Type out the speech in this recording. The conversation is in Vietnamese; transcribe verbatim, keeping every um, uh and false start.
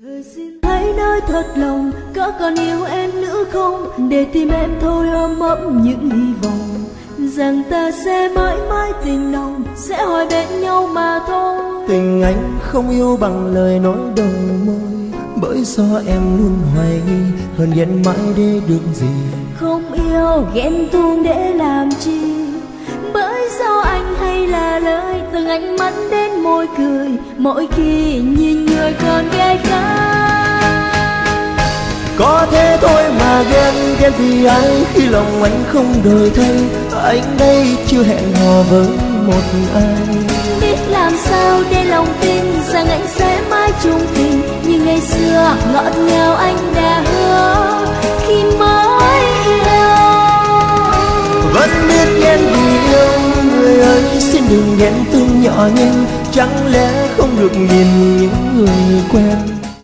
Lời xin hãy nói thật lòng, có còn yêu em nữa không, để tim em thôi ôm ấp những hy vọng rằng ta sẽ mãi mãi tình nồng, sẽ hỏi bên nhau mà thôi. Tình anh không yêu bằng lời nói đầu môi, bởi do em luôn hoài nghi, hơn ghen mãi để được gì. Không yêu ghen tuông để làm chi, bởi do anh hay là lời từng ánh mắt đến môi cười mỗi khi nhìn người còn ghé khác. Có thế thôi mà ghen, ghen vì ai khi lòng anh không đổi thay. Anh đây chưa hẹn hò với một ai, biết làm sao để lòng tin rằng anh sẽ mãi chung tình như ngày xưa ngọt ngào anh đã hứa khi mới yêu. Vẫn biết ghen vì yêu, người ơi xin đừng ghen tương nhỏ nhanh, chẳng lẽ không được nhìn những người quen.